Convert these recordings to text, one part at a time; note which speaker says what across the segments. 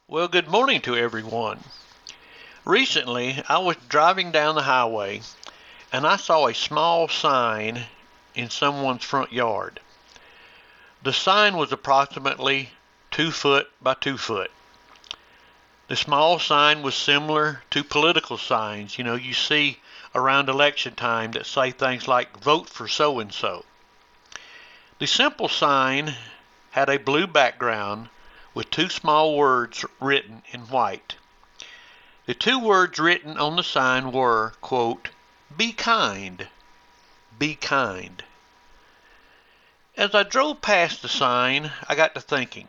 Speaker 1: Well, good morning to everyone. Recently, I was driving down the highway and I saw a small sign in someone's front yard. The sign was approximately 2 foot by 2 foot. The small sign was similar to political signs, you see around election time that say things like vote for so and so. The simple sign had a blue background with two small words written in white. The two words written on the sign were, quote, "Be kind, be kind." As I drove past the sign, I got to thinking.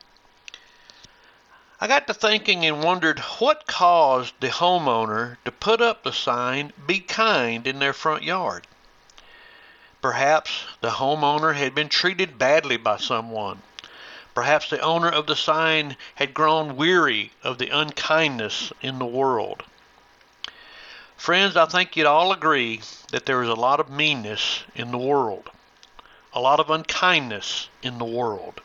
Speaker 1: And wondered what caused the homeowner to put up the sign, "Be kind," in their front yard. Perhaps the homeowner had been treated badly by someone. Perhaps the owner of the sign had grown weary of the unkindness in the world. Friends, I think you'd all agree that there is a lot of meanness in the world, a lot of unkindness in the world.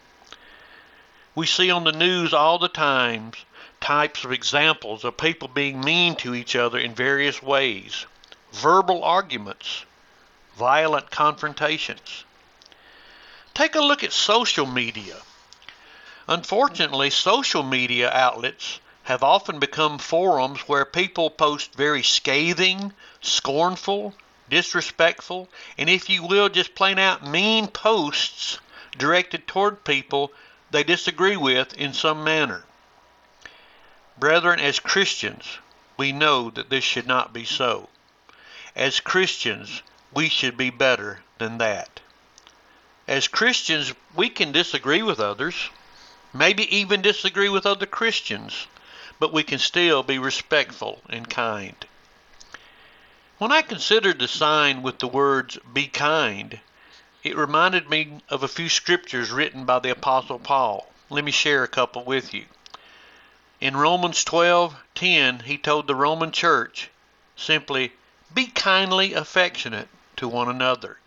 Speaker 1: We see on the news all the time types of examples of people being mean to each other in various ways, verbal arguments, violent confrontations. Take a look at social media. Unfortunately, social media outlets have often become forums where people post very scathing, scornful, disrespectful, and if you will, just plain out mean posts directed toward people they disagree with in some manner. Brethren, as Christians, we know that this should not be so. As Christians, we should be better than that. As Christians, we can disagree with others, maybe even disagree with other Christians, but we can still be respectful and kind. When I considered the sign with the words, "Be kind," it reminded me of a few scriptures written by the Apostle Paul. Let me share a couple with you. In Romans 12:10, he told the Roman church simply, "Be kindly affectionate to one another."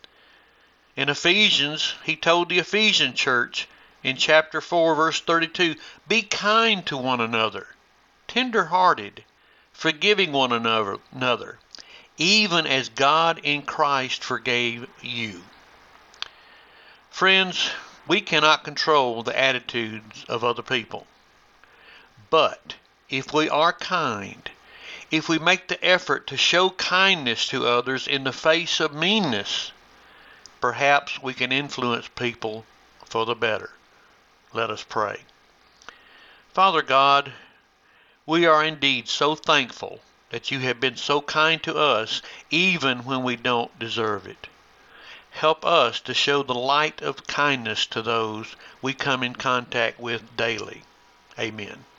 Speaker 1: In Ephesians, he told the Ephesian church in chapter 4, verse 32, "Be kind to one another, tender-hearted, forgiving one another, even as God in Christ forgave you." Friends, we cannot control the attitudes of other people. But if we are kind, if we make the effort to show kindness to others in the face of meanness, perhaps we can influence people for the better. Let us pray. Father God, we are indeed so thankful that you have been so kind to us even when we don't deserve it. Help us to show the light of kindness to those we come in contact with daily. Amen.